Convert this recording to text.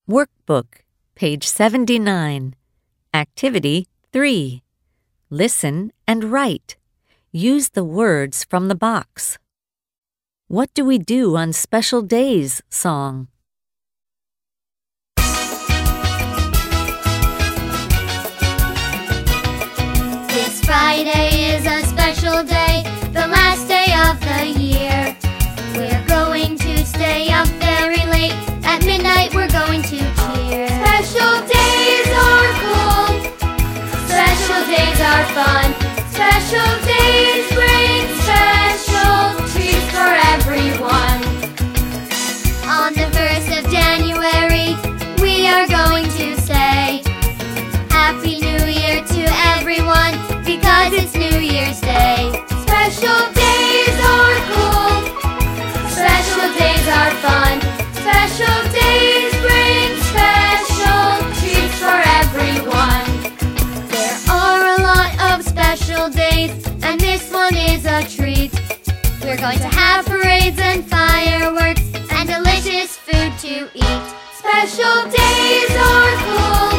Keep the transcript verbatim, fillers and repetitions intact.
Workbook, page seventy-nine. Activity three. Listen and write. Use the words from the box. What do we do on special days? Song. This Friday is a special day, the last day of the year. We're going to stay up very late. At midnight we're going to cheer. Special days are cool. Special days are fun. Special days bring special treats for everyone. On the first of January, we are going to say Happy New Year to everyone, because it's New Year's Day. Special days are cool. Special days are fun. Special days bring special treats for everyone. There are a lot of special days, and this one is a treat. We're going to have parades and fireworks and delicious food to eat. Special days are cool.